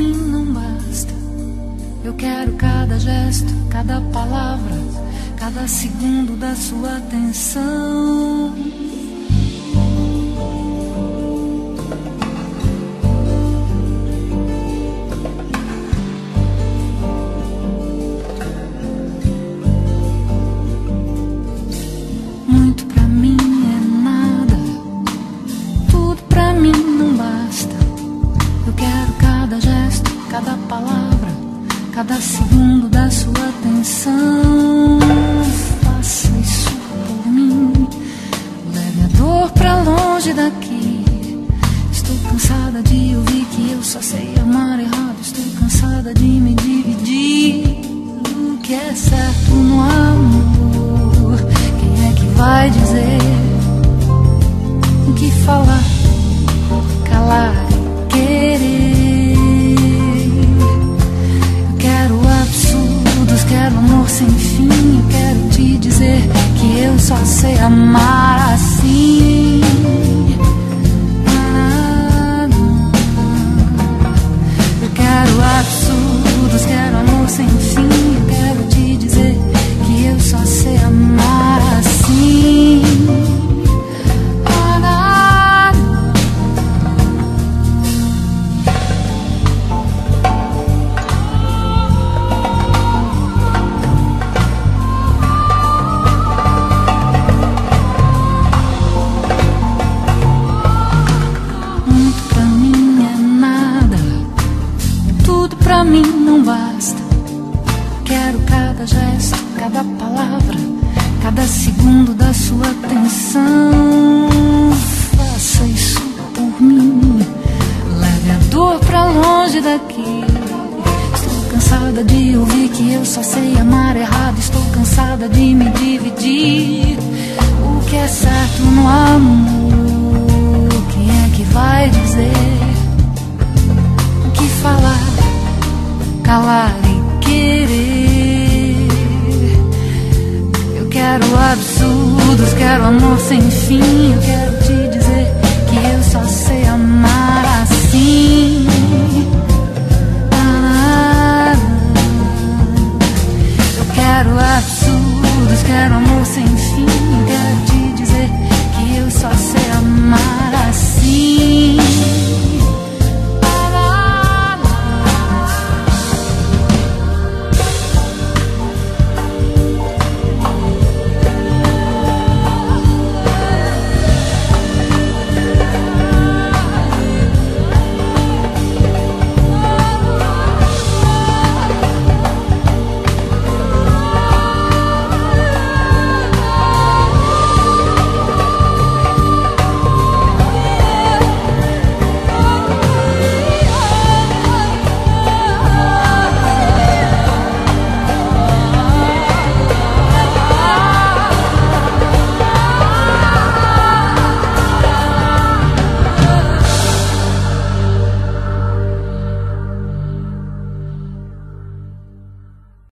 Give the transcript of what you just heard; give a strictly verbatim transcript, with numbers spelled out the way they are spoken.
mim não basta. Eu quero cada gesto, cada palavra, cada segundo da sua atenção. Muito pra mim é nada, tudo pra mim não basta. Eu quero cada gesto, cada palavra, cada segundo da sua atenção. Faça isso por mim, leve a dor pra longe daqui. Estou cansada de ouvir que eu só sei amar errado. Estou cansada de me dividir. O que é certo no amor? Quem é que vai dizer? O que falar, calar e querer? Quero amor sem fim, eu quero te dizer que eu só sei amar assim. Eu quero absurdos, quero amor sem fim, eu quero te dizer que eu só sei amar assim. Pra mim não basta. Quero cada gesto, cada palavra, cada segundo da sua atenção. Faça isso por mim, leve a dor pra longe daqui. Estou cansada de ouvir que eu só sei amar errado. Estou cansada de me dividir. O que é certo no amor? Quem é que vai dizer? O que falar, calar e querer? Eu quero absurdos, quero amor sem fim, eu quero